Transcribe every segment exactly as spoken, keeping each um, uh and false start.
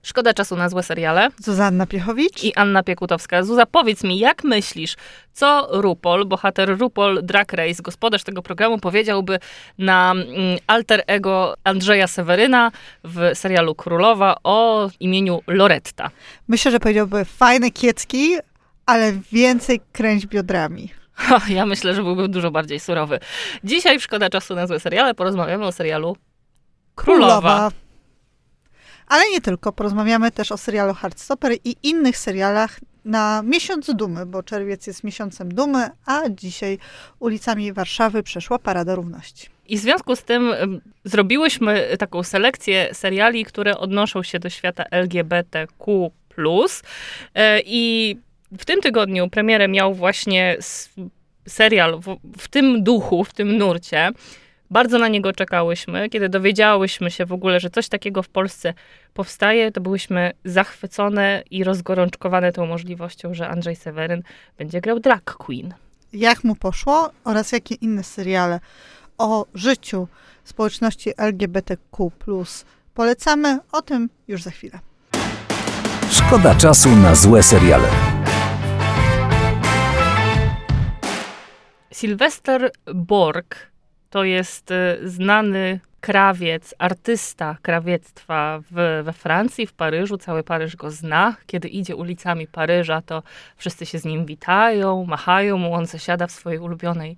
Szkoda czasu na złe seriale. Zuzanna Piechowicz I Anna Piekutowska. Zuza, powiedz mi, jak myślisz, co RuPaul, bohater RuPaul Drag Race, gospodarz tego programu, powiedziałby na mm, alter ego Andrzeja Seweryna w serialu Królowa o imieniu Loretta? Myślę, że powiedziałby fajne kiecki, ale więcej kręć biodrami. Ha, ja myślę, że byłby dużo bardziej surowy. Dzisiaj w Szkoda czasu na złe seriale porozmawiamy o serialu Królowa. Królowa. Ale nie tylko. Porozmawiamy też o serialu Heartstopper i innych serialach na miesiąc dumy, bo czerwiec jest miesiącem dumy, a dzisiaj ulicami Warszawy przeszła Parada Równości. I w związku z tym ym, zrobiłyśmy taką selekcję seriali, które odnoszą się do świata L G B T Q plus. Yy, I w tym tygodniu premierę miał właśnie s- serial w, w tym duchu, w tym nurcie. Bardzo na niego czekałyśmy. Kiedy dowiedziałyśmy się w ogóle, że coś takiego w Polsce powstaje, to byłyśmy zachwycone i rozgorączkowane tą możliwością, że Andrzej Seweryn będzie grał drag queen. Jak mu poszło oraz jakie inne seriale o życiu społeczności L G B T Q plus polecamy, o tym już za chwilę. Szkoda czasu na złe seriale. Sylwester Borg to jest znany krawiec, artysta krawiectwa w, we Francji, w Paryżu. Cały Paryż go zna. Kiedy idzie ulicami Paryża, to wszyscy się z nim witają, machają mu. On zasiada w swojej ulubionej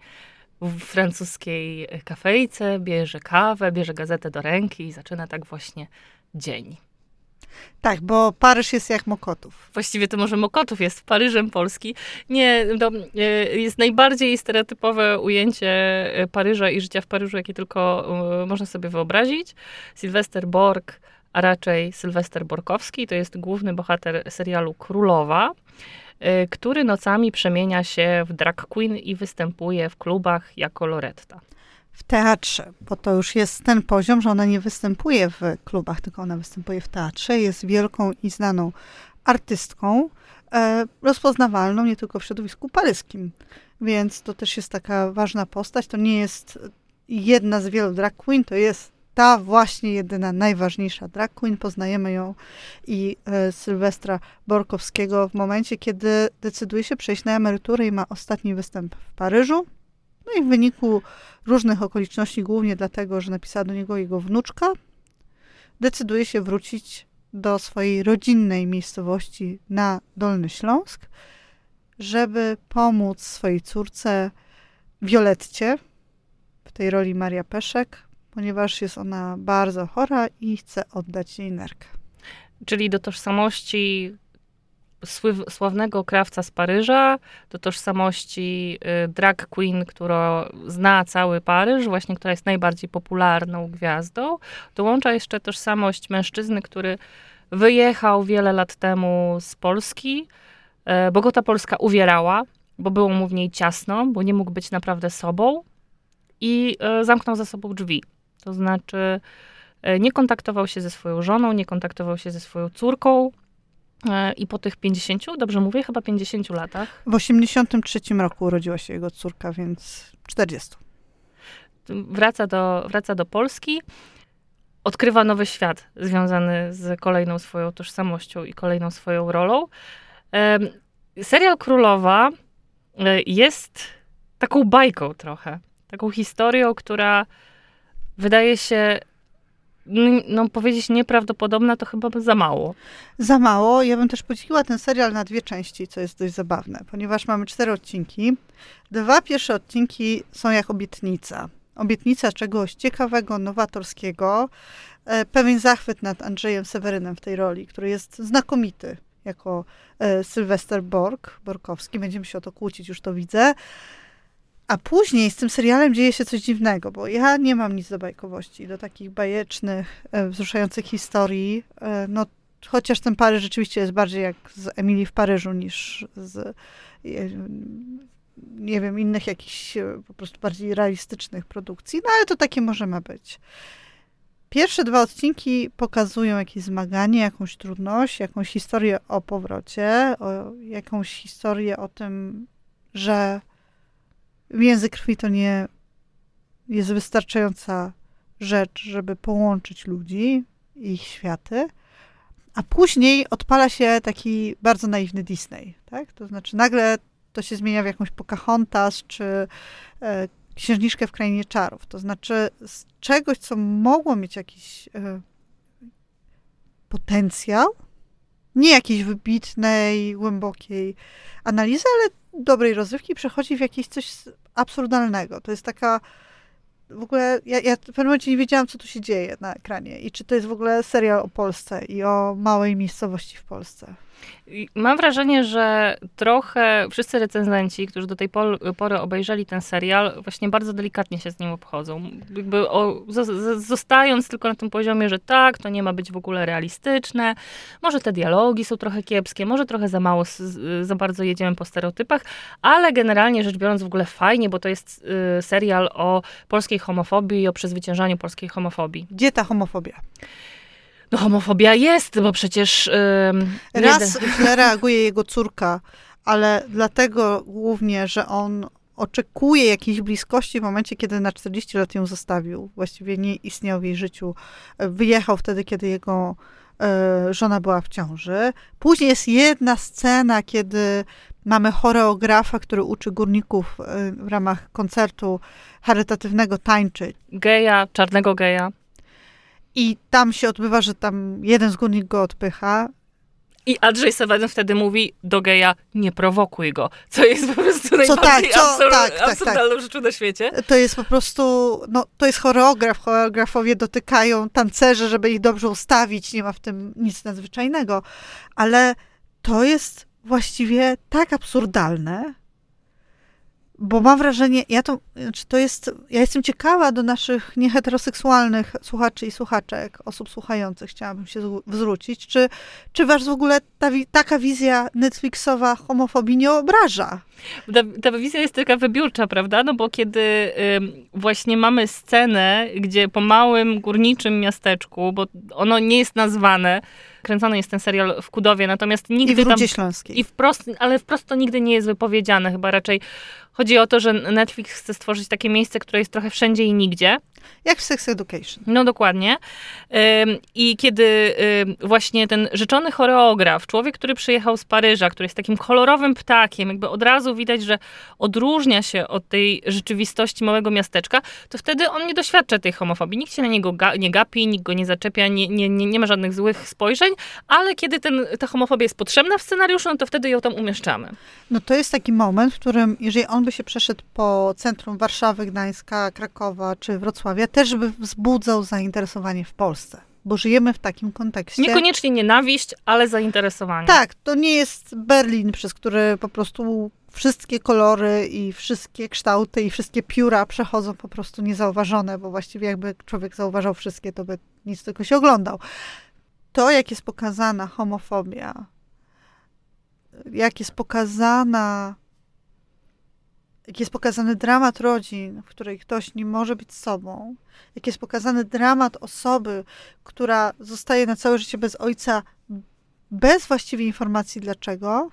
francuskiej kafejce, bierze kawę, bierze gazetę do ręki i zaczyna tak właśnie dzień. Tak, bo Paryż jest jak Mokotów. Właściwie to może Mokotów jest Paryżem Polski. Nie, to jest najbardziej stereotypowe ujęcie Paryża i życia w Paryżu, jakie tylko można sobie wyobrazić. Sylwester Borg, a raczej Sylwester Borkowski, to jest główny bohater serialu Królowa, który nocami przemienia się w drag queen i występuje w klubach jako Loretta. W teatrze, bo to już jest ten poziom, że ona nie występuje w klubach, tylko ona występuje w teatrze. Jest wielką i znaną artystką, e, rozpoznawalną nie tylko w środowisku paryskim. Więc to też jest taka ważna postać. To nie jest jedna z wielu drag queen, to jest ta właśnie jedyna, najważniejsza drag queen. Poznajemy ją i e, Sylwestra Borkowskiego w momencie, kiedy decyduje się przejść na emeryturę i ma ostatni występ w Paryżu. No i w wyniku różnych okoliczności, głównie dlatego, że napisała do niego jego wnuczka, decyduje się wrócić do swojej rodzinnej miejscowości na Dolny Śląsk, żeby pomóc swojej córce Violetcie, w tej roli Maria Peszek, ponieważ jest ona bardzo chora i chce oddać jej nerkę. Czyli do tożsamości sławnego krawca z Paryża, do tożsamości drag queen, która zna cały Paryż, właśnie która jest najbardziej popularną gwiazdą, dołącza jeszcze tożsamość mężczyzny, który wyjechał wiele lat temu z Polski, bo go ta Polska uwierała, bo było mu w niej ciasno, bo nie mógł być naprawdę sobą i zamknął za sobą drzwi. To znaczy nie kontaktował się ze swoją żoną, nie kontaktował się ze swoją córką, i po tych pięćdziesięciu, dobrze mówię, chyba pięćdziesięciu latach. W osiemdziesiątym trzecim roku urodziła się jego córka, więc czterdziestu. Wraca do, wraca do Polski, odkrywa nowy świat związany z kolejną swoją tożsamością i kolejną swoją rolą. Serial Królowa jest taką bajką trochę, taką historią, która wydaje się no powiedzieć nieprawdopodobna, to chyba za mało. Za mało. Ja bym też podzieliła ten serial na dwie części, co jest dość zabawne, ponieważ mamy cztery odcinki. Dwa pierwsze odcinki są jak obietnica. Obietnica czegoś ciekawego, nowatorskiego. E, pewien zachwyt nad Andrzejem Sewerynem w tej roli, który jest znakomity jako e, Sylwester Borg, Borkowski. Będziemy się o to kłócić, już to widzę. A później z tym serialem dzieje się coś dziwnego, bo ja nie mam nic do bajkowości, do takich bajecznych, e, wzruszających historii. E, no, chociaż ten Paryż rzeczywiście jest bardziej jak z Emilii w Paryżu niż z, e, nie wiem, innych jakichś e, po prostu bardziej realistycznych produkcji. No ale to takie może ma być. Pierwsze dwa odcinki pokazują jakieś zmaganie, jakąś trudność, jakąś historię o powrocie, o jakąś historię o tym, że język krwi to nie jest wystarczająca rzecz, żeby połączyć ludzi i ich światy. a później odpala się taki bardzo naiwny Disney, tak? To znaczy nagle to się zmienia w jakąś Pocahontas, czy e, Księżniczkę w Krainie Czarów. To znaczy z czegoś, co mogło mieć jakiś e, potencjał, nie jakiejś wybitnej, głębokiej analizy, ale dobrej rozrywki, przechodzi w jakieś coś absurdalnego. To jest taka w ogóle, ja, ja w pewnym momencie nie wiedziałam, co tu się dzieje na ekranie i czy to jest w ogóle serial o Polsce i o małej miejscowości w Polsce. Mam wrażenie, że trochę wszyscy recenzenci, którzy do tej pory obejrzeli ten serial, właśnie bardzo delikatnie się z nim obchodzą. Jakby o, z, zostając tylko na tym poziomie, że tak, to nie ma być w ogóle realistyczne, może te dialogi są trochę kiepskie, może trochę za mało, za bardzo jedziemy po stereotypach, ale generalnie rzecz biorąc w ogóle fajnie, bo to jest y, serial o polskiej homofobii i o przezwyciężaniu polskiej homofobii. Gdzie ta homofobia? No homofobia jest, bo przecież... Yy, Raz źle reaguje jego córka, ale dlatego głównie, że on oczekuje jakiejś bliskości w momencie, kiedy na czterdzieści lat ją zostawił. Właściwie nie istniał w jej życiu. Wyjechał wtedy, kiedy jego y, żona była w ciąży. Później jest jedna scena, kiedy mamy choreografa, który uczy górników y, w ramach koncertu charytatywnego tańczyć. Geja, czarnego geja. I tam się odbywa, że tam jeden z górnik go odpycha. I Andrzej Seweryn wtedy mówi do geja, nie prowokuj go. Co jest po prostu najbardziej tak, co, absur- tak, tak, absurdalną tak. rzeczą na świecie. To jest po prostu, no to jest choreograf. Choreografowie dotykają tancerzy, żeby ich dobrze ustawić. Nie ma w tym nic nadzwyczajnego. Ale to jest właściwie tak absurdalne, bo mam wrażenie, ja to, znaczy to jest, ja jestem ciekawa do naszych nieheteroseksualnych słuchaczy i słuchaczek, osób słuchających, chciałabym się zwrócić, czy, czy was w ogóle ta, taka wizja Netflixowa homofobii nie obraża? Ta, ta wizja jest taka wybiórcza, prawda? No bo kiedy y, właśnie mamy scenę, gdzie po małym górniczym miasteczku, bo ono nie jest nazwane, kręcony jest ten serial w Kudowie, natomiast nigdy I w Rudzie tam... Śląskiej. I wprost, ale wprost to nigdy nie jest wypowiedziane. Chyba raczej chodzi o to, że Netflix chce stworzyć takie miejsce, które jest trochę wszędzie i nigdzie. Jak w Sex Education. No dokładnie. Ym, I kiedy ym, właśnie ten rzeczony choreograf, człowiek, który przyjechał z Paryża, który jest takim kolorowym ptakiem, jakby od razu widać, że odróżnia się od tej rzeczywistości małego miasteczka, to wtedy on nie doświadcza tej homofobii. Nikt się na niego ga- nie gapi, nikt go nie zaczepia, nie, nie, nie, nie ma żadnych złych spojrzeń, ale kiedy ten, ta homofobia jest potrzebna w scenariuszu, no to wtedy ją tam umieszczamy. No to jest taki moment, w którym, jeżeli on by się przeszedł po centrum Warszawy, Gdańska, Krakowa czy Wrocławia, też by wzbudzał zainteresowanie w Polsce. Bo żyjemy w takim kontekście. Niekoniecznie nienawiść, ale zainteresowanie. Tak, to nie jest Berlin, przez który po prostu wszystkie kolory i wszystkie kształty i wszystkie pióra przechodzą po prostu niezauważone, bo właściwie jakby człowiek zauważał wszystkie, to by nic tylko się oglądał. To, jak jest pokazana homofobia, jak jest pokazana jak jest pokazany dramat rodzin, w której ktoś nie może być sobą, jak jest pokazany dramat osoby, która zostaje na całe życie bez ojca, bez właściwej informacji dlaczego,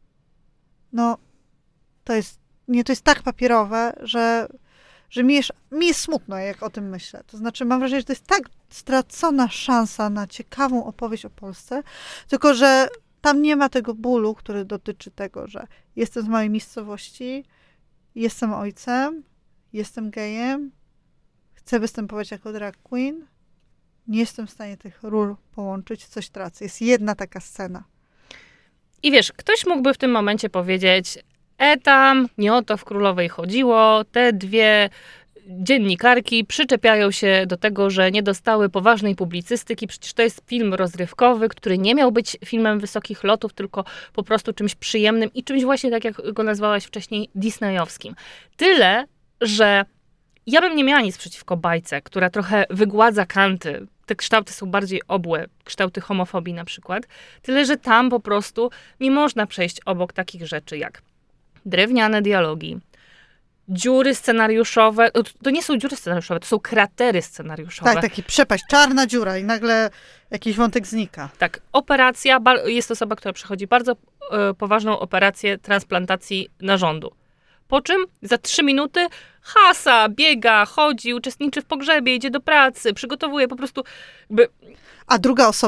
no to jest, nie, to jest tak papierowe, że, że mi, jest, mi jest smutno, jak o tym myślę. To znaczy mam wrażenie, że to jest tak stracona szansa na ciekawą opowieść o Polsce, tylko że tam nie ma tego bólu, który dotyczy tego, że jestem z małej miejscowości, jestem ojcem, jestem gejem, chcę występować jako drag queen, nie jestem w stanie tych ról połączyć, coś tracę. Jest jedna taka scena. I wiesz, ktoś mógłby w tym momencie powiedzieć, e tam, nie o to w Królowej chodziło, te dwie dziennikarki przyczepiają się do tego, że nie dostały poważnej publicystyki. Przecież to jest film rozrywkowy, który nie miał być filmem wysokich lotów, tylko po prostu czymś przyjemnym i czymś właśnie, tak jak go nazwałaś wcześniej, disneyowskim. Tyle, że ja bym nie miała nic przeciwko bajce, która trochę wygładza kanty. Te kształty są bardziej obłe, kształty homofobii na przykład. Tyle, że tam po prostu nie można przejść obok takich rzeczy jak drewniane dialogi, dziury scenariuszowe, to nie są dziury scenariuszowe, to są kratery scenariuszowe. Tak, taki przepaść, czarna dziura i nagle jakiś wątek znika. Tak, operacja, jest to osoba, która przechodzi bardzo e, poważną operację transplantacji narządu. Po czym za trzy minuty hasa, biega, chodzi, uczestniczy w pogrzebie, idzie do pracy, przygotowuje po prostu jakby... A druga osoba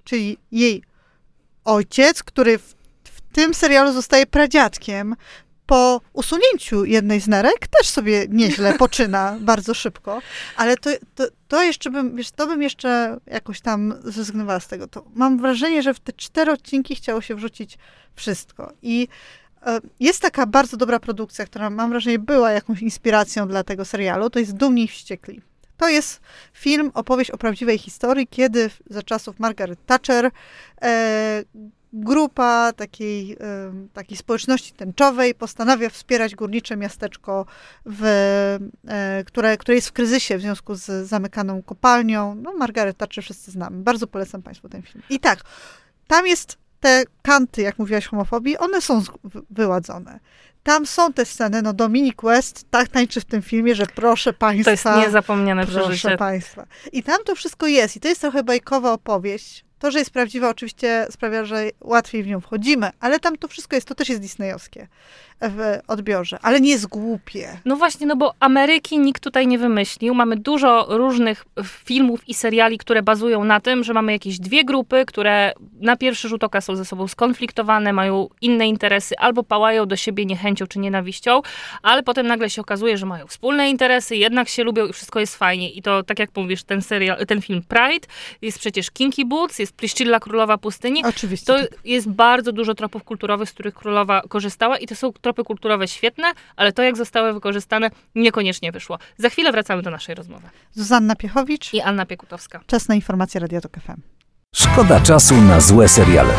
czyli jej ojciec, który w, w tym serialu zostaje pradziadkiem, po usunięciu jednej z nerek też sobie nieźle poczyna bardzo szybko, ale to, to, to jeszcze bym, wiesz, to bym jeszcze jakoś tam zrezygnowała z tego. To mam wrażenie, że w te cztery odcinki chciało się wrzucić wszystko. I e, jest taka bardzo dobra produkcja, która mam wrażenie była jakąś inspiracją dla tego serialu, to jest Dumni i Wściekli. To jest film, opowieść o prawdziwej historii, kiedy za czasów Margaret Thatcher e, grupa takiej, takiej społeczności tęczowej postanawia wspierać górnicze miasteczko, w, które, które jest w kryzysie w związku z zamykaną kopalnią. No, Margaret Thatcher wszyscy znamy. Bardzo polecam Państwu ten film. I tak, tam jest te kanty, jak mówiłaś, homofobii, one są wyładzone. Tam są te sceny, no Dominic West tak tańczy w tym filmie, że proszę Państwa. To jest niezapomniane proszę przeżycie. Proszę Państwa. I tam to wszystko jest. I to jest trochę bajkowa opowieść. To, że jest prawdziwa, oczywiście sprawia, że łatwiej w nią wchodzimy, ale tam to wszystko jest, to też jest disneyowskie w odbiorze, ale nie jest głupie. No właśnie, no bo Ameryki nikt tutaj nie wymyślił. Mamy dużo różnych filmów i seriali, które bazują na tym, że mamy jakieś dwie grupy, które na pierwszy rzut oka są ze sobą skonfliktowane, mają inne interesy, albo pałają do siebie niechęcią czy nienawiścią, ale potem nagle się okazuje, że mają wspólne interesy, jednak się lubią i wszystko jest fajnie. I to, tak jak mówisz, ten serial, ten film Pride, jest przecież Kinky Boots, jest Priscilla, Królowa Pustyni. Oczywiście. To jest bardzo dużo tropów kulturowych, z których Królowa korzystała i to są tropy kulturowe świetne, ale to, jak zostały wykorzystane, niekoniecznie wyszło. Za chwilę wracamy do naszej rozmowy. Zuzanna Piechowicz I Anna Piekutowska. Czas na informacje Radio Tok F M. Szkoda czasu na złe seriale.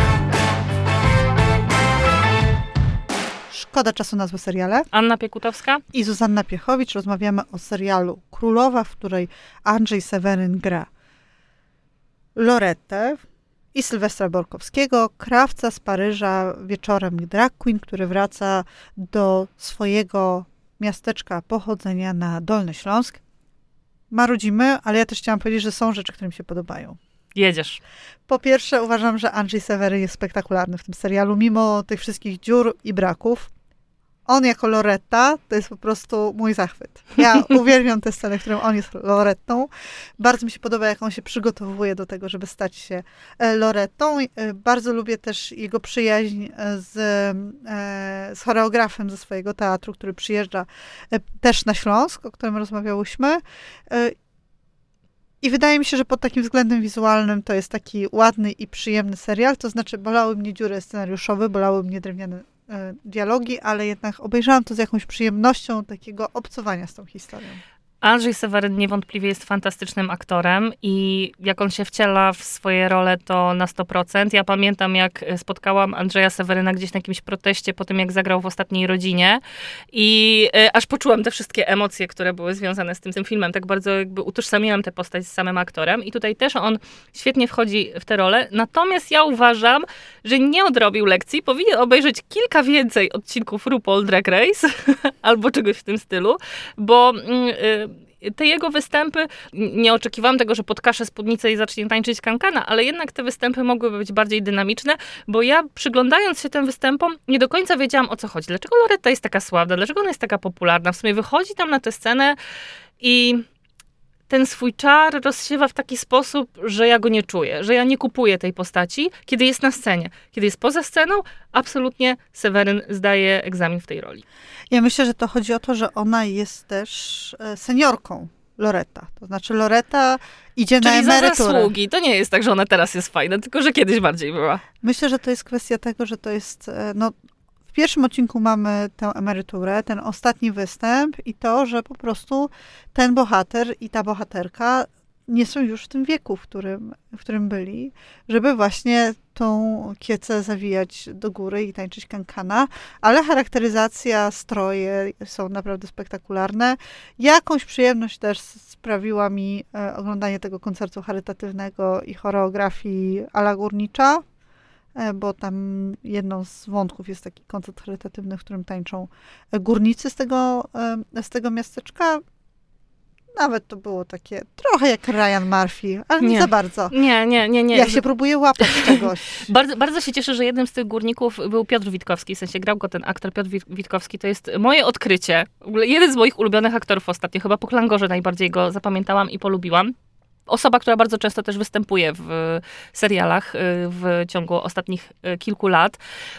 Szkoda czasu na złe seriale. Anna Piekutowska I Zuzanna Piechowicz. Rozmawiamy o serialu Królowa, w której Andrzej Seweryn gra Lorettę i Sylwestra Borkowskiego, krawca z Paryża, wieczorem drag queen, który wraca do swojego miasteczka pochodzenia na Dolny Śląsk. Marudzimy, ale ja też chciałam powiedzieć, że są rzeczy, które mi się podobają. jedziesz. Po pierwsze, uważam, że Andrzej Seweryn jest spektakularny w tym serialu, mimo tych wszystkich dziur i braków. On jako Loretta to jest po prostu mój zachwyt. Ja uwielbiam tę scenę, w którym on jest Lorettą. Bardzo mi się podoba, jak on się przygotowuje do tego, żeby stać się Lorettą. Bardzo lubię też jego przyjaźń z, z choreografem ze swojego teatru, który przyjeżdża też na Śląsk, o którym rozmawiałyśmy. I wydaje mi się, że pod takim względem wizualnym to jest taki ładny i przyjemny serial. To znaczy, bolały mnie dziury scenariuszowe, bolały mnie drewniane e, dialogi, ale jednak obejrzałam to z jakąś przyjemnością takiego obcowania z tą historią. Andrzej Seweryn niewątpliwie jest fantastycznym aktorem i jak on się wciela w swoje role, to na sto procent. Ja pamiętam, jak spotkałam Andrzeja Seweryna gdzieś na jakimś proteście po tym, jak zagrał w Ostatniej Rodzinie i y, aż poczułam te wszystkie emocje, które były związane z tym, tym filmem. Tak bardzo jakby utożsamiłam tę postać z samym aktorem i tutaj też on świetnie wchodzi w tę rolę. Natomiast ja uważam, że nie odrobił lekcji. Powinien obejrzeć kilka więcej odcinków RuPaul Drag Race albo czegoś w tym stylu, bo y, te jego występy, nie oczekiwałam tego, że podkasze spódnicę i zacznie tańczyć kankana, ale jednak te występy mogłyby być bardziej dynamiczne, bo ja przyglądając się tym występom, nie do końca wiedziałam, o co chodzi. Dlaczego Loretta jest taka sławna? Dlaczego ona jest taka popularna? W sumie wychodzi tam na tę scenę i ten swój czar rozsiewa w taki sposób, że ja go nie czuję, że ja nie kupuję tej postaci, kiedy jest na scenie. Kiedy jest poza sceną, absolutnie Seweryn zdaje egzamin w tej roli. Ja myślę, że to chodzi o to, że ona jest też seniorką, Loretta. To znaczy Loretta idzie Czyli na emeryturę. Za zasługi. To nie jest tak, że ona teraz jest fajna, tylko że kiedyś bardziej była. Myślę, że to jest kwestia tego, że to jest, no, w pierwszym odcinku mamy tę emeryturę, ten ostatni występ i to, że po prostu ten bohater i ta bohaterka nie są już w tym wieku, w którym, w którym byli, żeby właśnie tą kiecę zawijać do góry i tańczyć kankana, ale charakteryzacja, stroje są naprawdę spektakularne. Jakąś przyjemność też sprawiła mi e, oglądanie tego koncertu charytatywnego i choreografii Ala Górnicza, e, bo tam jedną z wątków jest taki koncert charytatywny, w którym tańczą górnicy z tego, e, z tego miasteczka. Nawet to było takie trochę jak Ryan Murphy, ale nie, nie za bardzo. Nie, nie, nie, nie. Ja się próbuję łapać czegoś. bardzo, bardzo się cieszę, że jednym z tych górników był Piotr Witkowski, w sensie grał go ten aktor Piotr Witkowski. To jest moje odkrycie. W ogóle jeden z moich ulubionych aktorów ostatnio. Chyba po Klangorze najbardziej go zapamiętałam i polubiłam. osoba, która bardzo często też występuje w serialach w ciągu ostatnich kilku lat.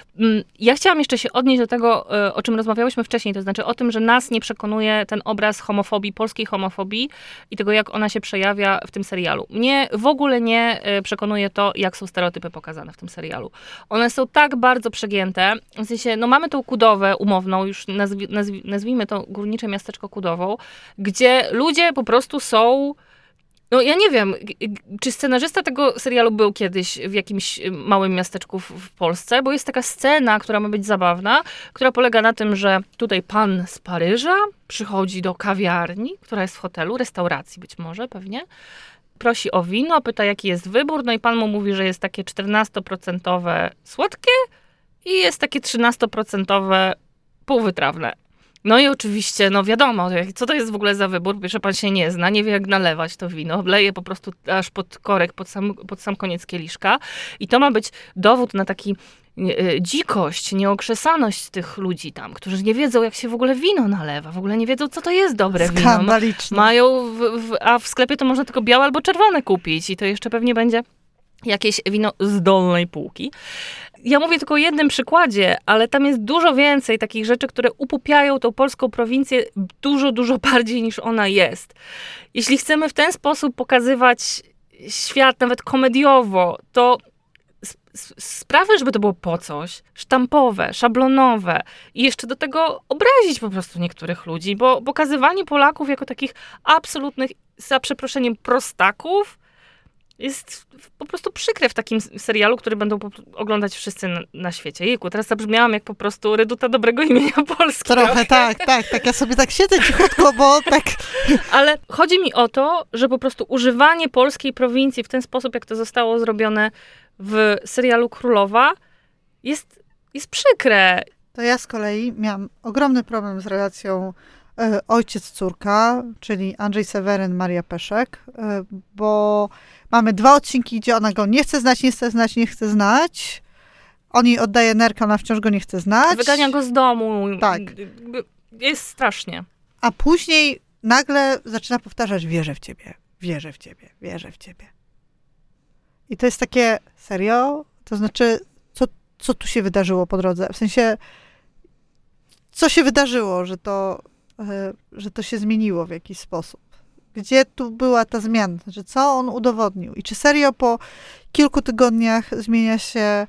Ja chciałam jeszcze się odnieść do tego, o czym rozmawiałyśmy wcześniej, to znaczy o tym, że nas nie przekonuje ten obraz homofobii, polskiej homofobii i tego, jak ona się przejawia w tym serialu. Mnie w ogóle nie przekonuje to, jak są stereotypy pokazane w tym serialu. One są tak bardzo przegięte, w sensie, no mamy tą Kudowę umowną, już nazwi, nazwi, nazwijmy to górnicze miasteczko Kudową, gdzie ludzie po prostu są. No ja nie wiem, czy scenarzysta tego serialu był kiedyś w jakimś małym miasteczku w, w Polsce, bo jest taka scena, która ma być zabawna, która polega na tym, że tutaj pan z Paryża przychodzi do kawiarni, która jest w hotelu, restauracji być może pewnie, prosi o wino, pyta jaki jest wybór, no i pan mu mówi, że jest takie czternastoprocentowe słodkie i jest takie trzynastoprocentowe półwytrawne. No i oczywiście, no wiadomo, co to jest w ogóle za wybór, że pan się nie zna, nie wie jak nalewać to wino, leje po prostu aż pod korek, pod sam, pod sam koniec kieliszka i to ma być dowód na taki e, dzikość, nieokrzesaność tych ludzi tam, którzy nie wiedzą jak się w ogóle wino nalewa, w ogóle nie wiedzą co to jest dobre wino. Skandaliczne. Mają, w, w, a w sklepie to można tylko białe albo czerwone kupić i to jeszcze pewnie będzie jakieś wino z dolnej półki. Ja mówię tylko o jednym przykładzie, ale tam jest dużo więcej takich rzeczy, które upupiają tą polską prowincję dużo, dużo bardziej niż ona jest. Jeśli chcemy w ten sposób pokazywać świat, nawet komediowo, to sprawy, żeby to było po coś, sztampowe, szablonowe i jeszcze do tego obrazić po prostu niektórych ludzi, bo pokazywanie Polaków jako takich absolutnych, za przeproszeniem, prostaków jest po prostu przykre w takim serialu, który będą oglądać wszyscy na, na świecie. Jejku, teraz zabrzmiałam jak po prostu reduta dobrego imienia Polski. Trochę, trochę. tak, tak, tak. Ja sobie tak siedzę cichutko, bo tak... Ale chodzi mi o to, że po prostu używanie polskiej prowincji w ten sposób, jak to zostało zrobione w serialu Królowa, jest, jest przykre. To ja z kolei miałam ogromny problem z relacją e, ojciec-córka, czyli Andrzej Seweryn, Maria Peszek, e, bo mamy dwa odcinki, gdzie ona go nie chce znać, nie chce znać, nie chce znać. On jej oddaje nerkę, ona wciąż go nie chce znać. Wygania go z domu. Tak. Jest strasznie. A później nagle zaczyna powtarzać, wierzę w ciebie, wierzę w ciebie, wierzę w ciebie. I to jest takie, serio? To znaczy, co, co tu się wydarzyło po drodze? W sensie, co się wydarzyło, że to, że to się zmieniło w jakiś sposób? Gdzie tu była ta zmiana? Znaczy, co on udowodnił? I czy serio po kilku tygodniach zmienia się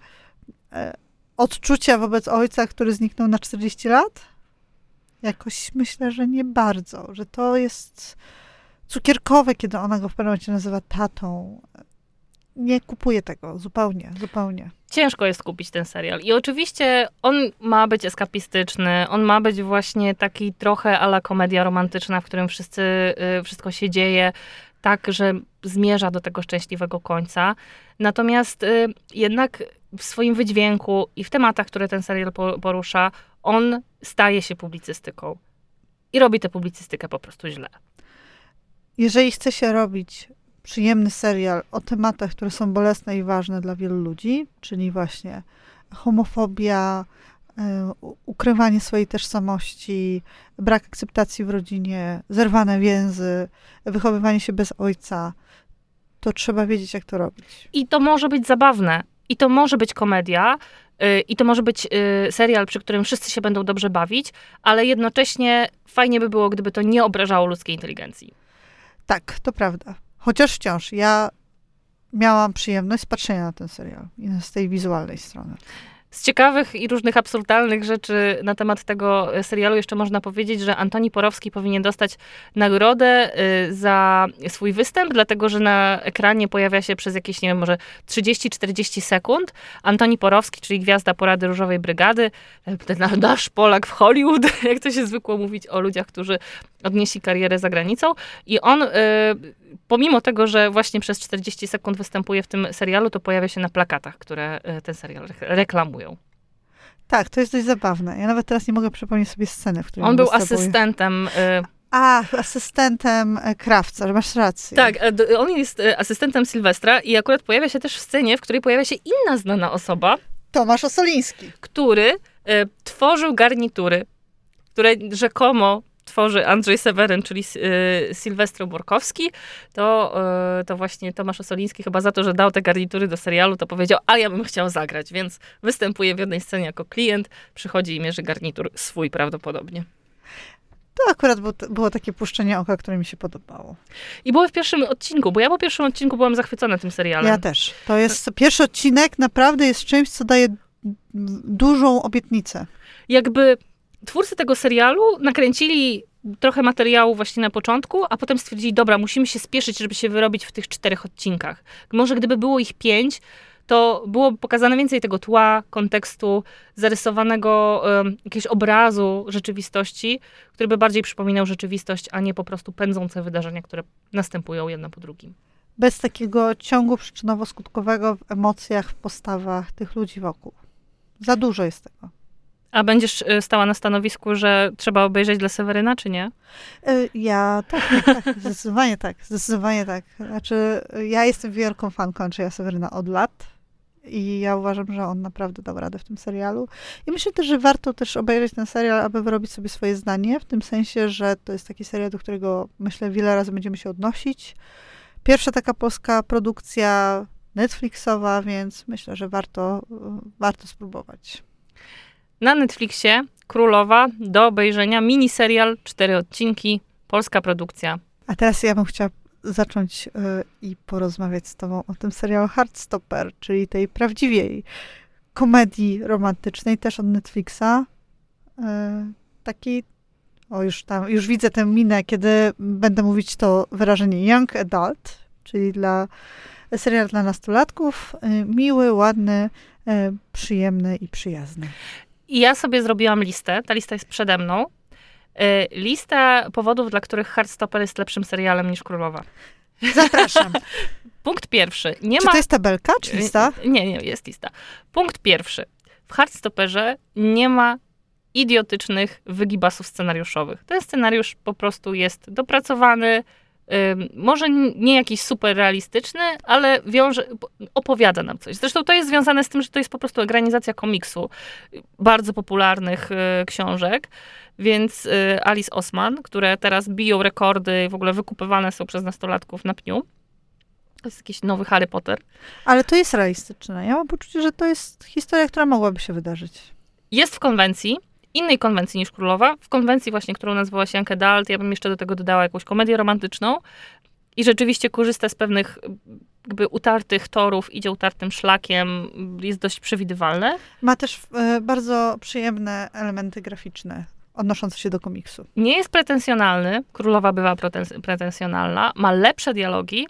odczucia wobec ojca, który zniknął na czterdzieści lat? Jakoś myślę, że nie bardzo. Że to jest cukierkowe, kiedy ona go w pewnym momencie nazywa tatą. Nie kupuję tego zupełnie, zupełnie. Ciężko jest kupić ten serial. I oczywiście on ma być eskapistyczny, on ma być właśnie taki trochę a la komedia romantyczna, w którym wszyscy, wszystko się dzieje tak, że zmierza do tego szczęśliwego końca. Natomiast y, jednak w swoim wydźwięku i w tematach, które ten serial porusza, on staje się publicystyką. I robi tę publicystykę po prostu źle. Jeżeli chce się robić przyjemny serial o tematach, które są bolesne i ważne dla wielu ludzi, czyli właśnie homofobia, y, ukrywanie swojej tożsamości, brak akceptacji w rodzinie, zerwane więzy, wychowywanie się bez ojca, to trzeba wiedzieć, jak to robić. I to może być zabawne. I to może być komedia. Yy, I to może być yy, serial, przy którym wszyscy się będą dobrze bawić, ale jednocześnie fajnie by było, gdyby to nie obrażało ludzkiej inteligencji. Tak, to prawda. Chociaż wciąż ja miałam przyjemność z patrzenia na ten serial i z tej wizualnej strony. Z ciekawych i różnych absurdalnych rzeczy na temat tego serialu jeszcze można powiedzieć, że Antoni Porowski powinien dostać nagrodę za swój występ, dlatego że na ekranie pojawia się przez jakieś, nie wiem, może trzydzieści czterdzieści sekund Antoni Porowski, czyli gwiazda Porady Różowej Brygady, ten nasz Polak w Hollywood, jak to się zwykło mówić o ludziach, którzy odnieśli karierę za granicą. I on, pomimo tego, że właśnie przez czterdzieści sekund występuje w tym serialu, to pojawia się na plakatach, które ten serial reklamują. Tak, to jest dość zabawne. Ja nawet teraz nie mogę przypomnieć sobie sceny, w której on był występuje. asystentem. Y- A, asystentem Krawca, że masz rację. Tak, on jest asystentem Sylwestra i akurat pojawia się też w scenie, w której pojawia się inna znana osoba. Tomasz Osoliński. Który y, tworzył garnitury, które rzekomo tworzy Andrzej Seweryn, czyli y, Sylwester Borkowski, to, y, to właśnie Tomasz Osoliński chyba za to, że dał te garnitury do serialu, to powiedział, a ja bym chciał zagrać, więc występuje w jednej scenie jako klient, przychodzi i mierzy garnitur swój prawdopodobnie. To akurat było, było takie puszczenie oka, które mi się podobało. I było w pierwszym odcinku, bo ja po pierwszym odcinku byłam zachwycona tym serialem. Ja też. To jest, pierwszy odcinek naprawdę jest czymś, co daje dużą obietnicę. Jakby twórcy tego serialu nakręcili trochę materiału właśnie na początku, a potem stwierdzili, dobra, musimy się spieszyć, żeby się wyrobić w tych czterech odcinkach. Może gdyby było ich pięć, to było pokazane więcej tego tła, kontekstu, zarysowanego um, jakiegoś obrazu rzeczywistości, który by bardziej przypominał rzeczywistość, a nie po prostu pędzące wydarzenia, które następują jedno po drugim. Bez takiego ciągu przyczynowo-skutkowego w emocjach, w postawach tych ludzi wokół. Za dużo jest tego. A będziesz stała na stanowisku, że trzeba obejrzeć dla Seweryna, czy nie? Ja tak, tak, tak, zdecydowanie tak, zdecydowanie tak. Znaczy, ja jestem wielką fanką Andrzeja Seweryna od lat i ja uważam, że on naprawdę dał radę w tym serialu. I myślę też, że warto też obejrzeć ten serial, aby wyrobić sobie swoje zdanie, w tym sensie, że to jest taki serial, do którego myślę wiele razy będziemy się odnosić. Pierwsza taka polska produkcja Netflixowa, więc myślę, że warto, warto spróbować. Na Netflixie Królowa do obejrzenia miniserial, cztery odcinki, polska produkcja. A teraz ja bym chciała zacząć y, i porozmawiać z tobą o tym serialu Heartstopper, czyli tej prawdziwej komedii romantycznej, też od Netflixa. Y, taki, o już tam, już widzę tę minę, kiedy będę mówić to wyrażenie young adult, czyli dla serial dla nastolatków, y, miły, ładny, y, przyjemny i przyjazny. I ja sobie zrobiłam listę, ta lista jest przede mną. Y, lista powodów, dla których Heartstopper jest lepszym serialem niż Królowa. Zapraszam. Punkt pierwszy. Nie czy ma... to jest tabelka, czy lista? Nie, nie, jest lista. Punkt pierwszy. W Heartstopperze nie ma idiotycznych wygibasów scenariuszowych. Ten scenariusz po prostu jest dopracowany, ym, może nie jakiś super realistyczny, ale wiąże, opowiada nam coś. Zresztą to jest związane z tym, że to jest po prostu ekranizacja komiksu, bardzo popularnych y, książek, więc y, Alice Oseman, które teraz biją rekordy i w ogóle wykupywane są przez nastolatków na pniu. To jest jakiś nowy Harry Potter. Ale to jest realistyczne. Ja mam poczucie, że to jest historia, która mogłaby się wydarzyć. Jest w konwencji, innej konwencji niż Królowa. W konwencji właśnie, którą nazwała się Young Adult, ja bym jeszcze do tego dodała jakąś komedię romantyczną. I rzeczywiście korzysta z pewnych jakby utartych torów, idzie utartym szlakiem, jest dość przewidywalne. Ma też e, bardzo przyjemne elementy graficzne odnoszące się do komiksu. Nie jest pretensjonalny. Królowa bywa pretens- pretensjonalna. Ma lepsze dialogi.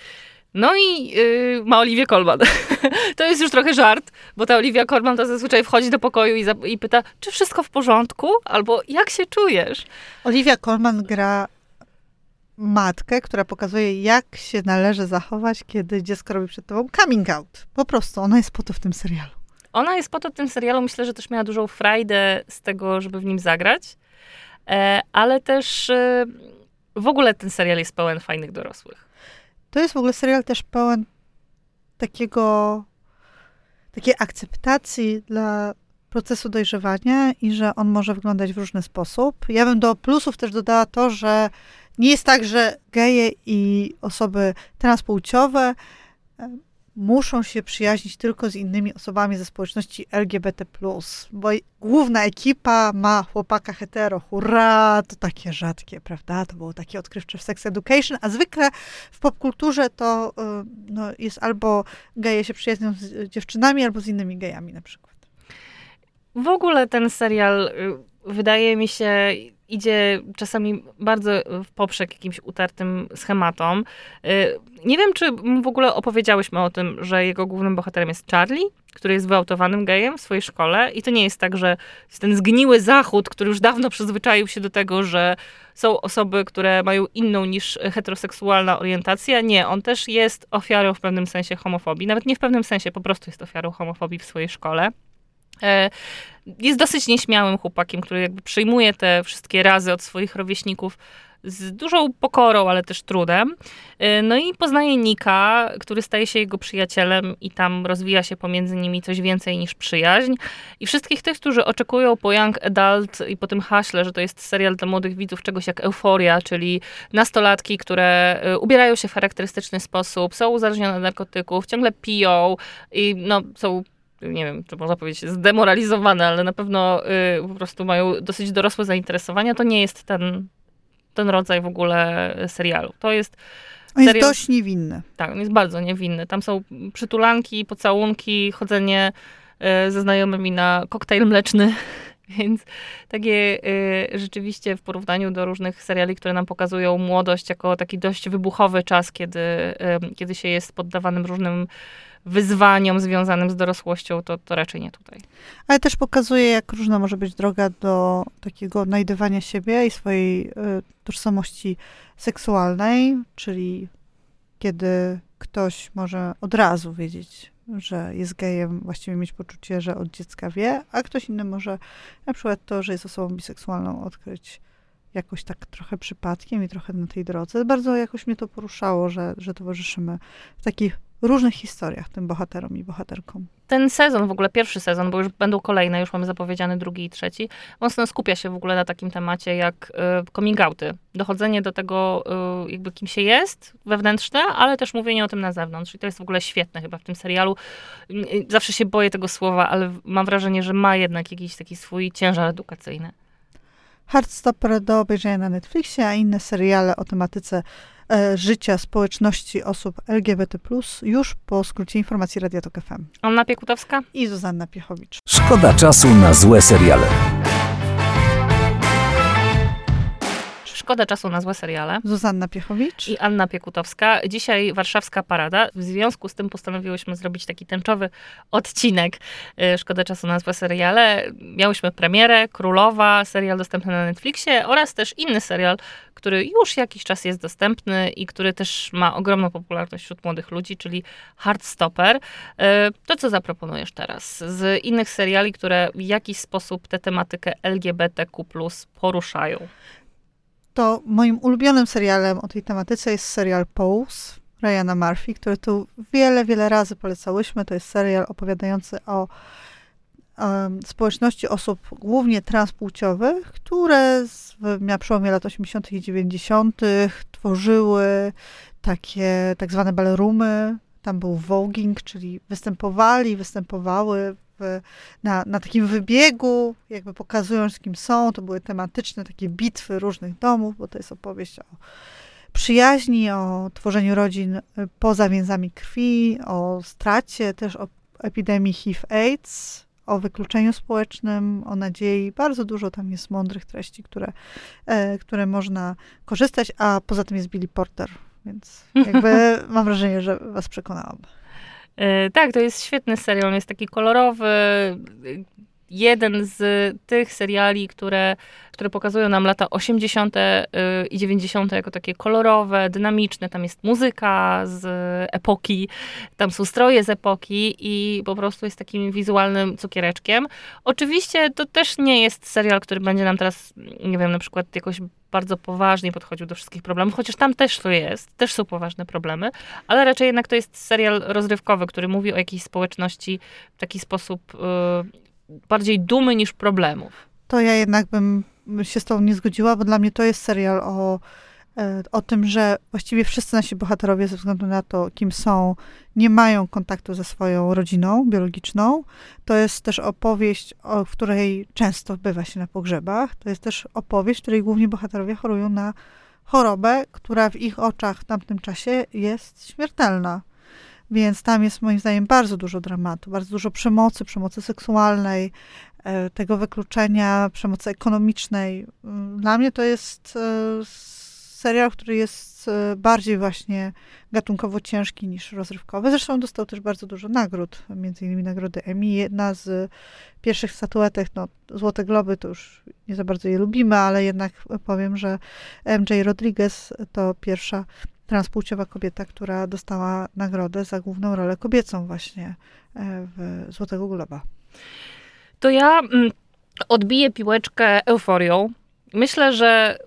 No i yy, ma Olivię Colman. To jest już trochę żart, bo ta Olivia Colman to zazwyczaj wchodzi do pokoju i, za- i pyta, czy wszystko w porządku? Albo jak się czujesz? Olivia Colman gra matkę, która pokazuje, jak się należy zachować, kiedy dziecko robi przed tobą coming out. Po prostu, ona jest po to w tym serialu. Ona jest po to w tym serialu, myślę, że też miała dużą frajdę z tego, żeby w nim zagrać, e, ale też e, w ogóle ten serial jest pełen fajnych dorosłych. To jest w ogóle serial też pełen takiego, takiej akceptacji dla procesu dojrzewania i że on może wyglądać w różny sposób. Ja bym do plusów też dodała to, że nie jest tak, że geje i osoby transpłciowe muszą się przyjaźnić tylko z innymi osobami ze społeczności L G B T plus, bo główna ekipa ma chłopaka hetero, hurra, to takie rzadkie, prawda? To było takie odkrywcze w Sex Education, a zwykle w popkulturze to no, jest albo geje się przyjaźnią z dziewczynami, albo z innymi gejami na przykład. W ogóle ten serial, wydaje mi się, idzie czasami bardzo w poprzek jakimś utartym schematom. Nie wiem, czy w ogóle opowiedziałyśmy o tym, że jego głównym bohaterem jest Charlie, który jest wyautowanym gejem w swojej szkole i to nie jest tak, że jest ten zgniły zachód, który już dawno przyzwyczaił się do tego, że są osoby, które mają inną niż heteroseksualna orientację. Nie, on też jest ofiarą w pewnym sensie homofobii. Nawet nie w pewnym sensie, po prostu jest ofiarą homofobii w swojej szkole. Jest dosyć nieśmiałym chłopakiem, który jakby przyjmuje te wszystkie razy od swoich rówieśników z dużą pokorą, ale też trudem. No i poznaje Nika, który staje się jego przyjacielem i tam rozwija się pomiędzy nimi coś więcej niż przyjaźń. I wszystkich tych, którzy oczekują po Young Adult i po tym haśle, że to jest serial dla młodych widzów, czegoś jak Euforia, czyli nastolatki, które ubierają się w charakterystyczny sposób, są uzależnione od narkotyków, ciągle piją i no, są, nie wiem, czy można powiedzieć, zdemoralizowane, ale na pewno y, po prostu mają dosyć dorosłe zainteresowania. To nie jest ten, ten rodzaj w ogóle serialu. To jest On jest serial, dość niewinny. tak, on jest bardzo niewinny. Tam są przytulanki, pocałunki, chodzenie y, ze znajomymi na koktajl mleczny. Więc takie y, rzeczywiście w porównaniu do różnych seriali, które nam pokazują młodość jako taki dość wybuchowy czas, kiedy, y, kiedy się jest poddawanym różnym wyzwaniom związanym z dorosłością, to, to raczej nie tutaj. Ale też pokazuje, jak różna może być droga do takiego odnajdywania siebie i swojej y, tożsamości seksualnej, czyli kiedy ktoś może od razu wiedzieć, że jest gejem, właściwie mieć poczucie, że od dziecka wie, a ktoś inny może na przykład to, że jest osobą biseksualną, odkryć jakoś tak trochę przypadkiem i trochę na tej drodze. Bardzo jakoś mnie to poruszało, że, że towarzyszymy w takich różnych historiach tym bohaterom i bohaterkom. Ten sezon, w ogóle pierwszy sezon, bo już będą kolejne, już mamy zapowiedziany drugi i trzeci, mocno skupia się w ogóle na takim temacie jak y, coming outy. Dochodzenie do tego, y, jakby kim się jest, wewnętrzne, ale też mówienie o tym na zewnątrz. I to jest w ogóle świetne chyba w tym serialu. Y, zawsze się boję tego słowa, ale mam wrażenie, że ma jednak jakiś taki swój ciężar edukacyjny. Heartstopper do obejrzenia na Netflixie, a inne seriale o tematyce e, życia społeczności osób L G B T plus, już po skrócie informacji Radia Tok F M. Anna Piekutowska I Zuzanna Piechowicz. Szkoda czasu na złe seriale. Szkoda czasu na złe seriale. Zuzanna Piechowicz. I Anna Piekutowska. Dzisiaj Warszawska Parada. W związku z tym postanowiłyśmy zrobić taki tęczowy odcinek Szkoda czasu na złe seriale. Miałyśmy premierę, Królowa, serial dostępny na Netflixie oraz też inny serial, który już jakiś czas jest dostępny i który też ma ogromną popularność wśród młodych ludzi, czyli Heartstopper. To co zaproponujesz teraz z innych seriali, które w jakiś sposób tę tematykę L G B T Q plus poruszają? To moim ulubionym serialem o tej tematyce jest serial Pose Ryana Murphy, który tu wiele, wiele razy polecałyśmy. To jest serial opowiadający o um, społeczności osób głównie transpłciowych, które z, na przełomie lat osiemdziesiątych i dziewięćdziesiątych tworzyły takie tak zwane ballroomy. Tam był voguing, czyli występowali, występowały w, na, na takim wybiegu, jakby pokazując, kim są. To były tematyczne takie bitwy różnych domów, bo to jest opowieść o przyjaźni, o tworzeniu rodzin poza więzami krwi, o stracie, też o epidemii H I V AIDS, o wykluczeniu społecznym, o nadziei. Bardzo dużo tam jest mądrych treści, które, e, które można korzystać, a poza tym jest Billy Porter, więc jakby mam wrażenie, że was przekonałam. Yy, tak, to jest świetny serial, on jest taki kolorowy, jeden z tych seriali, które, które pokazują nam lata osiemdziesiąte i dziewięćdziesiąte jako takie kolorowe, dynamiczne. Tam jest muzyka z epoki, tam są stroje z epoki i po prostu jest takim wizualnym cukiereczkiem. Oczywiście to też nie jest serial, który będzie nam teraz, nie wiem, na przykład jakoś bardzo poważnie podchodził do wszystkich problemów, chociaż tam też to jest, też są poważne problemy, ale raczej jednak to jest serial rozrywkowy, który mówi o jakiejś społeczności w taki sposób yy, bardziej dumy niż problemów. To ja jednak bym się z tobą nie zgodziła, bo dla mnie to jest serial o, o tym, że właściwie wszyscy nasi bohaterowie ze względu na to, kim są, nie mają kontaktu ze swoją rodziną biologiczną. To jest też opowieść, o, w której często bywa się na pogrzebach. To jest też opowieść, w której główni bohaterowie chorują na chorobę, która w ich oczach w tamtym czasie jest śmiertelna. Więc tam jest moim zdaniem bardzo dużo dramatu, bardzo dużo przemocy, przemocy seksualnej, tego wykluczenia, przemocy ekonomicznej. Dla mnie to jest serial, który jest bardziej właśnie gatunkowo ciężki niż rozrywkowy. Zresztą dostał też bardzo dużo nagród, między innymi nagrody Emmy. Jedna z pierwszych statuetek, no Złote Globy, to już nie za bardzo je lubimy, ale jednak powiem, że M J Rodriguez to pierwsza transpłciowa kobieta, która dostała nagrodę za główną rolę kobiecą właśnie w Złotego Globa. To ja mm, odbiję piłeczkę euforią. Myślę, że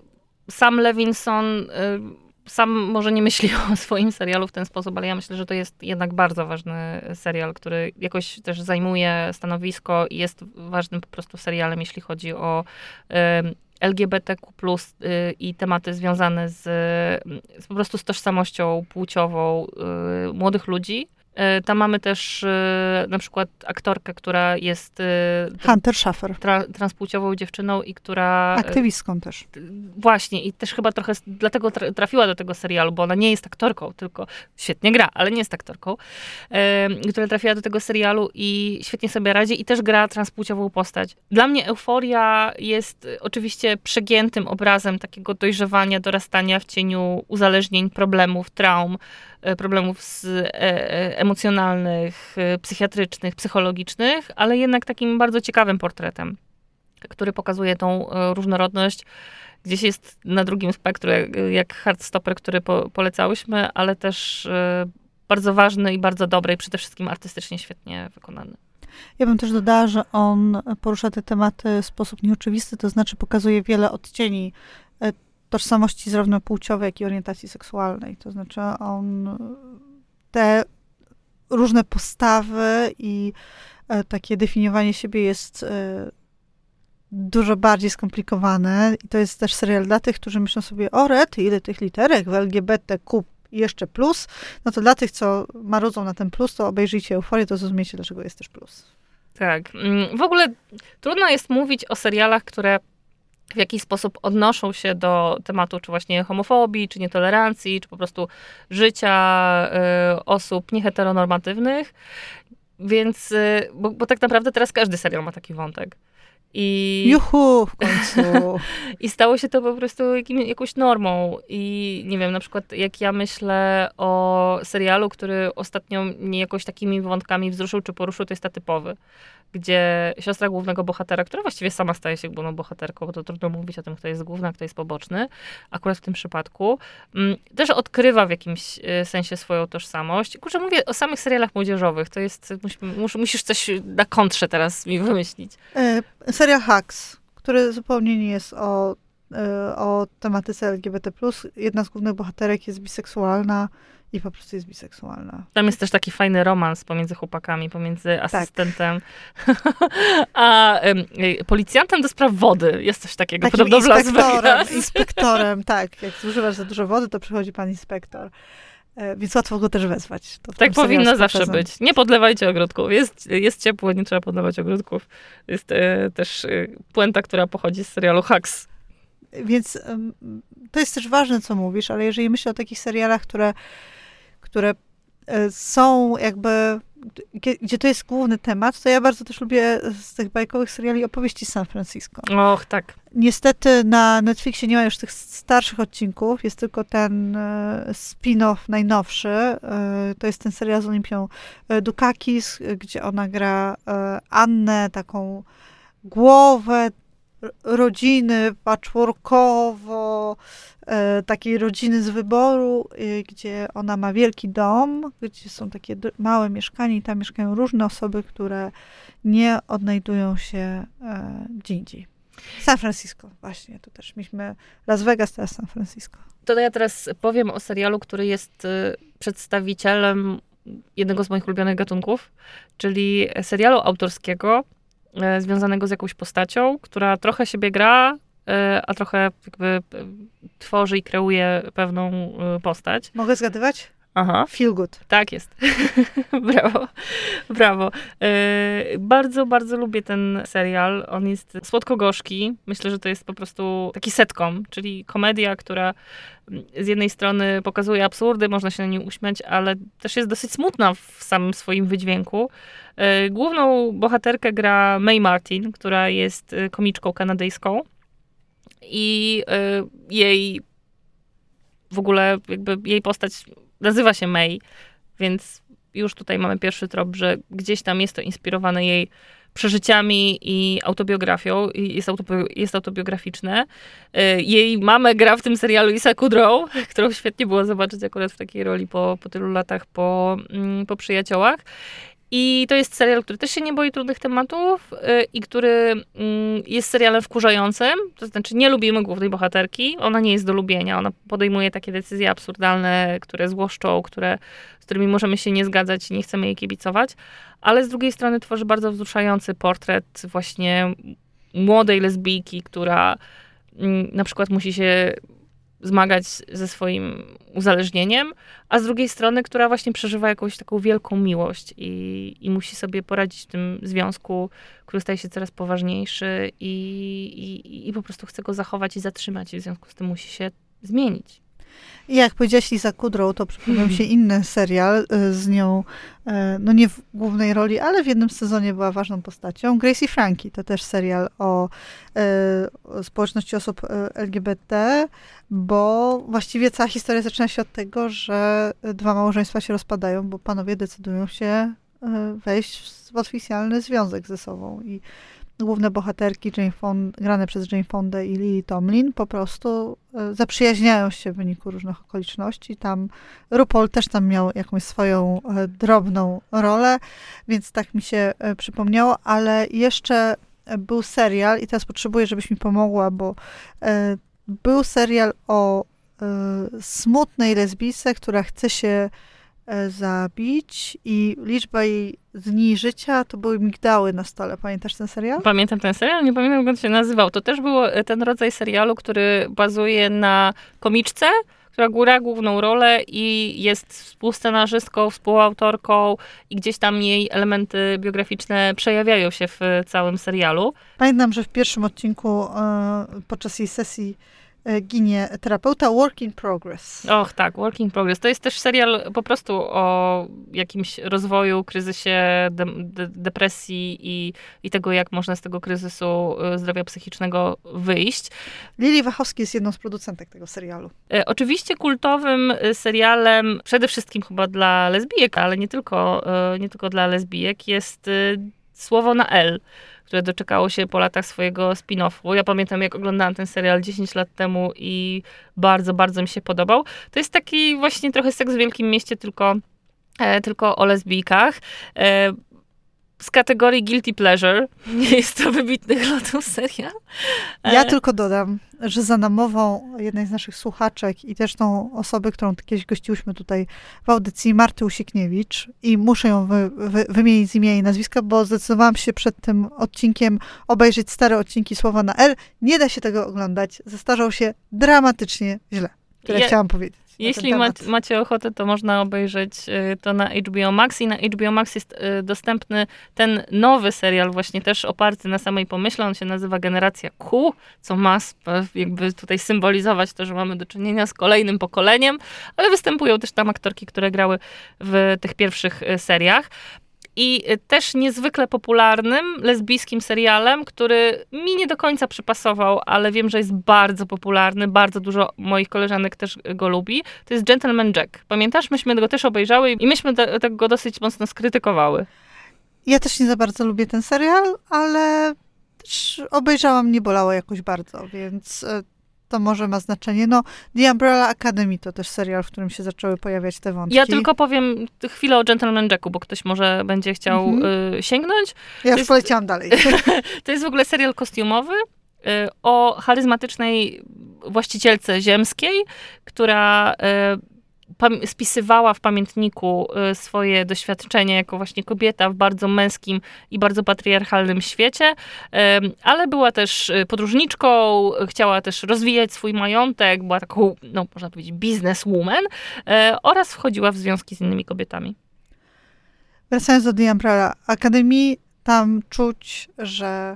Sam Levinson y, sam może nie myśli o swoim serialu w ten sposób, ale ja myślę, że to jest jednak bardzo ważny serial, który jakoś też zajmuje stanowisko i jest ważnym po prostu serialem, jeśli chodzi o y, L G B T Q plus, y, i tematy związane z, z po prostu z tożsamością płciową y, młodych ludzi. Tam mamy też na przykład aktorkę, która jest Hunter Schafer. Tra- transpłciową dziewczyną i która... Aktywistką też. Właśnie i też chyba trochę dlatego trafiła do tego serialu, bo ona nie jest aktorką, tylko świetnie gra, ale nie jest aktorką, yy, która trafiła do tego serialu i świetnie sobie radzi i też gra transpłciową postać. Dla mnie Euforia jest oczywiście przegiętym obrazem takiego dojrzewania, dorastania w cieniu uzależnień, problemów, traum, problemów z, e, emocjonalnych, psychiatrycznych, psychologicznych, ale jednak takim bardzo ciekawym portretem, który pokazuje tą różnorodność. Gdzieś jest na drugim spektrum, jak Heartstopper, który po, polecałyśmy, ale też e, bardzo ważny i bardzo dobry i przede wszystkim artystycznie świetnie wykonany. Ja bym też dodała, że on porusza te tematy w sposób nieoczywisty, to znaczy pokazuje wiele odcieni tożsamości zarówno płciowej, jak i orientacji seksualnej. To znaczy on te różne postawy i e, takie definiowanie siebie jest e, dużo bardziej skomplikowane. I to jest też serial dla tych, którzy myślą sobie, o rety, ile tych literek w L G B T Q i jeszcze plus. No to dla tych, co marudzą na ten plus, to obejrzyjcie Euforię, to zrozumiecie, dlaczego jest też plus. Tak. W ogóle trudno jest mówić o serialach, które w jakiś sposób odnoszą się do tematu, czy właśnie homofobii, czy nietolerancji, czy po prostu życia y, osób nieheteronormatywnych. Więc, y, bo, bo tak naprawdę teraz każdy serial ma taki wątek. I, Juhu, w końcu. I stało się to po prostu jakim, jakąś normą. I nie wiem, na przykład jak ja myślę o serialu, który ostatnio mnie jakoś takimi wątkami wzruszył czy poruszył, to jest Atypowy, gdzie siostra głównego bohatera, która właściwie sama staje się główną bohaterką, bo to trudno mówić o tym, kto jest główny, a kto jest poboczny, akurat w tym przypadku, też odkrywa w jakimś sensie swoją tożsamość. Kurczę, mówię o samych serialach młodzieżowych, to jest, mus, musisz coś na kontrze teraz mi wymyślić. Y, serial Hacks, który zupełnie nie jest o, y, o tematyce L G B T plus. Jedna z głównych bohaterek jest biseksualna i po prostu jest biseksualna. Tam jest też taki fajny romans pomiędzy chłopakami, pomiędzy asystentem tak. a um, policjantem do spraw wody. Jest coś takiego. Takim podobno w Las Vegas. Inspektorem, tak. Jak zużywasz za dużo wody, to przychodzi pan inspektor. E, więc łatwo go też wezwać. To tak powinno zawsze być. Nie podlewajcie ogródków. Jest, jest ciepło, nie trzeba podlewać ogródków. Jest e, też e, puenta, która pochodzi z serialu Hacks. Więc um, to jest też ważne, co mówisz, ale jeżeli myślę o takich serialach, które które są jakby, gdzie to jest główny temat, to ja bardzo też lubię z tych bajkowych seriali opowieści z San Francisco. Och, tak. Niestety na Netflixie nie ma już tych starszych odcinków, jest tylko ten spin-off najnowszy. To jest ten serial z Olympią Dukakis, gdzie ona gra Annę, taką głowę rodziny patchworkowo, e, takiej rodziny z wyboru, e, gdzie ona ma wielki dom, gdzie są takie d- małe mieszkania i tam mieszkają różne osoby, które nie odnajdują się e, gdzie indziej. San Francisco, właśnie, to też mieliśmy Las Vegas, teraz San Francisco. To ja teraz powiem o serialu, który jest y, przedstawicielem jednego z moich ulubionych gatunków, czyli serialu autorskiego, związanego z jakąś postacią, która trochę siebie gra, a trochę jakby tworzy i kreuje pewną postać. Mogę zgadywać? Aha. Feel good. Tak jest. Brawo. Brawo. Bardzo, bardzo lubię ten serial. On jest słodko-gorzki. Myślę, że to jest po prostu taki sitcom, czyli komedia, która z jednej strony pokazuje absurdy, można się na nim uśmiać, ale też jest dosyć smutna w samym swoim wydźwięku. Główną bohaterkę gra Mae Martin, która jest komiczką kanadyjską i jej w ogóle jakby jej postać nazywa się May, więc już tutaj mamy pierwszy trop, że gdzieś tam jest to inspirowane jej przeżyciami i autobiografią, i jest, autobi- jest autobiograficzne. Jej mamę gra w tym serialu Lisa Kudrow, którą świetnie było zobaczyć akurat w takiej roli po, po tylu latach po, po Przyjaciołach. I to jest serial, który też się nie boi trudnych tematów yy, i który yy, jest serialem wkurzającym. To znaczy nie lubimy głównej bohaterki. Ona nie jest do lubienia. Ona podejmuje takie decyzje absurdalne, które złoszczą, które, z którymi możemy się nie zgadzać i nie chcemy jej kibicować. Ale z drugiej strony tworzy bardzo wzruszający portret właśnie młodej lesbijki, która yy, na przykład musi się zmagać ze swoim uzależnieniem, a z drugiej strony, która właśnie przeżywa jakąś taką wielką miłość i, i musi sobie poradzić w tym związku, który staje się coraz poważniejszy i, i, i po prostu chce go zachować i zatrzymać i w związku z tym musi się zmienić. I jak powiedziałaś Lisa Kudrow, to przypomniał się inny serial z nią, no nie w głównej roli, ale w jednym sezonie była ważną postacią. Grace i Frankie, to też serial o, o społeczności osób L G B T, bo właściwie cała historia zaczyna się od tego, że dwa małżeństwa się rozpadają, bo panowie decydują się wejść w oficjalny związek ze sobą. I główne bohaterki, Jane Fonda, grane przez Jane Fondę i Lily Tomlin, po prostu e, zaprzyjaźniają się w wyniku różnych okoliczności. Tam RuPaul też tam miał jakąś swoją e, drobną rolę, więc tak mi się e, przypomniało, ale jeszcze był serial i teraz potrzebuję, żebyś mi pomogła, bo e, był serial o e, smutnej lesbijce, która chce się zabić i liczba jej dni życia to były migdały na stole. Pamiętasz ten serial? Pamiętam ten serial, nie pamiętam, jak on się nazywał. To też był ten rodzaj serialu, który bazuje na komiczce, która gra główną rolę i jest współscenarzystką, współautorką i gdzieś tam jej elementy biograficzne przejawiają się w całym serialu. Pamiętam, że w pierwszym odcinku podczas jej sesji ginie terapeuta. Work in Progress. Och tak, Work in Progress. To jest też serial po prostu o jakimś rozwoju, kryzysie, de, de, depresji i, i tego, jak można z tego kryzysu zdrowia psychicznego wyjść. Lili Wachowski jest jedną z producentek tego serialu. E, oczywiście kultowym serialem, przede wszystkim chyba dla lesbijek, ale nie tylko, e, nie tylko dla lesbijek, jest e, Słowo na L, które doczekało się po latach swojego spin-offu. Ja pamiętam, jak oglądałam ten serial dziesięć lat temu i bardzo, bardzo mi się podobał. To jest taki właśnie trochę Seks w Wielkim Mieście, tylko, e, tylko o lesbijkach. E, z kategorii Guilty Pleasure. Nie jest to wybitnych lotów serial. E, ja tylko dodam, że za namową jednej z naszych słuchaczek i też tą osoby, którą kiedyś gościłyśmy tutaj w audycji, Marty Usiekniewicz, i muszę ją wy, wy, wymienić z imienia i nazwiska, bo zdecydowałam się przed tym odcinkiem obejrzeć stare odcinki Słowa na L. Nie da się tego oglądać. Zestarzał się dramatycznie źle. Tyle ja, chciałam powiedzieć. Jeśli ma, macie ochotę, to można obejrzeć y, to na H B O Max i na H B O Max jest y, dostępny ten nowy serial, właśnie też oparty na samej pomyśle. On się nazywa Generacja Q, co ma jakby tutaj symbolizować to, że mamy do czynienia z kolejnym pokoleniem, ale występują też tam aktorki, które grały w tych pierwszych y, seriach. I też niezwykle popularnym lesbijskim serialem, który mi nie do końca przypasował, ale wiem, że jest bardzo popularny, bardzo dużo moich koleżanek też go lubi, to jest Gentleman Jack. Pamiętasz? Myśmy go też obejrzały i myśmy te, te go dosyć mocno skrytykowały. Ja też nie za bardzo lubię ten serial, ale też obejrzałam, nie bolało jakoś bardzo, więc to może ma znaczenie. No, The Umbrella Academy to też serial, w którym się zaczęły pojawiać te wątki. Ja tylko powiem chwilę o Gentleman Jacku, bo ktoś może będzie chciał mm-hmm. y, sięgnąć. Ja już jest, poleciałam dalej. To jest w ogóle serial kostiumowy y, o charyzmatycznej właścicielce ziemskiej, która y, pam- spisywała w pamiętniku y, swoje doświadczenie jako właśnie kobieta w bardzo męskim i bardzo patriarchalnym świecie, y, ale była też podróżniczką, chciała też rozwijać swój majątek, była taką, no można powiedzieć, businesswoman y, oraz wchodziła w związki z innymi kobietami. Wracając do The Umbrella Academy, tam czuć, że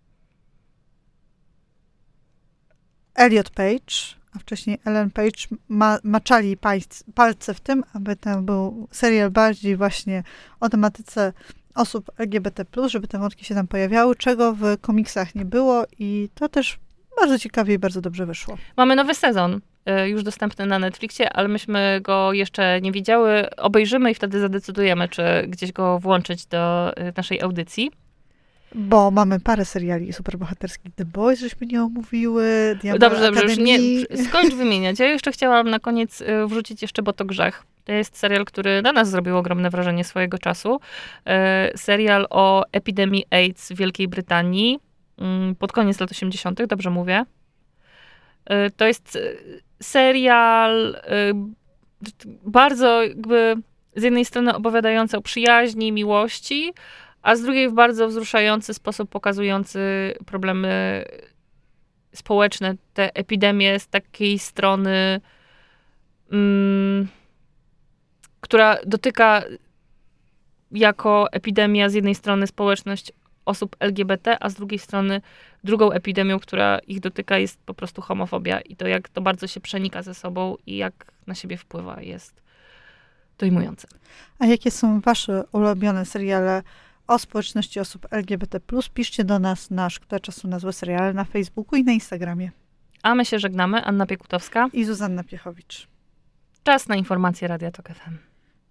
Elliot Page, a wcześniej Ellen Page, ma, maczali palce w tym, aby to był serial bardziej właśnie o tematyce osób L G B T plus, żeby te wątki się tam pojawiały, czego w komiksach nie było i to też bardzo ciekawie i bardzo dobrze wyszło. Mamy nowy sezon, już dostępny na Netflixie, ale myśmy go jeszcze nie widziały. Obejrzymy i wtedy zadecydujemy, czy gdzieś go włączyć do naszej audycji. Bo mamy parę seriali superbohaterskich. The Boys, żeśmy nie omówiły. Dobrze, dobrze, już nie, skończ wymieniać. Ja jeszcze chciałam na koniec wrzucić jeszcze Bo to grzech. To jest serial, który na nas zrobił ogromne wrażenie swojego czasu. E, serial o epidemii AIDS w Wielkiej Brytanii mm, pod koniec lat osiemdziesiątych, dobrze mówię. E, to jest serial e, bardzo jakby z jednej strony opowiadający o przyjaźni, miłości, a z drugiej w bardzo wzruszający sposób pokazujący problemy społeczne, te epidemie z takiej strony, mm, która dotyka jako epidemia z jednej strony społeczność osób L G B T, a z drugiej strony drugą epidemią, która ich dotyka, jest po prostu homofobia. I to, jak to bardzo się przenika ze sobą i jak na siebie wpływa, jest dojmujące. A jakie są wasze ulubione seriale o społeczności osób L G B T plus? Piszcie do nas na Szkoda Czasu na Złe Seriale na Facebooku i na Instagramie. A my się żegnamy. Anna Piekutowska I Zuzanna Piechowicz. Czas na informacje Radia Tok F M.